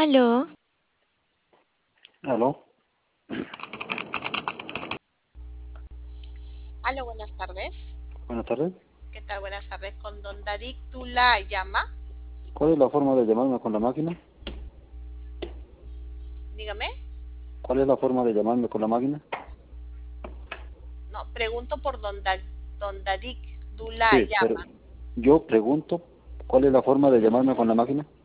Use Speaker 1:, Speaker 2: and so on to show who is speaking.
Speaker 1: Aló,
Speaker 2: ¿Aló?
Speaker 3: Aló, buenas tardes.
Speaker 2: Buenas tardes.
Speaker 3: ¿Qué tal? Buenas tardes. Con don David Tula llama.
Speaker 2: ¿Cuál es la forma de llamarme con la máquina?
Speaker 3: Dígame.
Speaker 2: ¿Cuál es la forma de llamarme con la máquina?
Speaker 3: No, pregunto por don David Tula
Speaker 2: Sí, pero
Speaker 3: llama.
Speaker 2: yo pregunto, ¿cuál es la forma de llamarme con la máquina?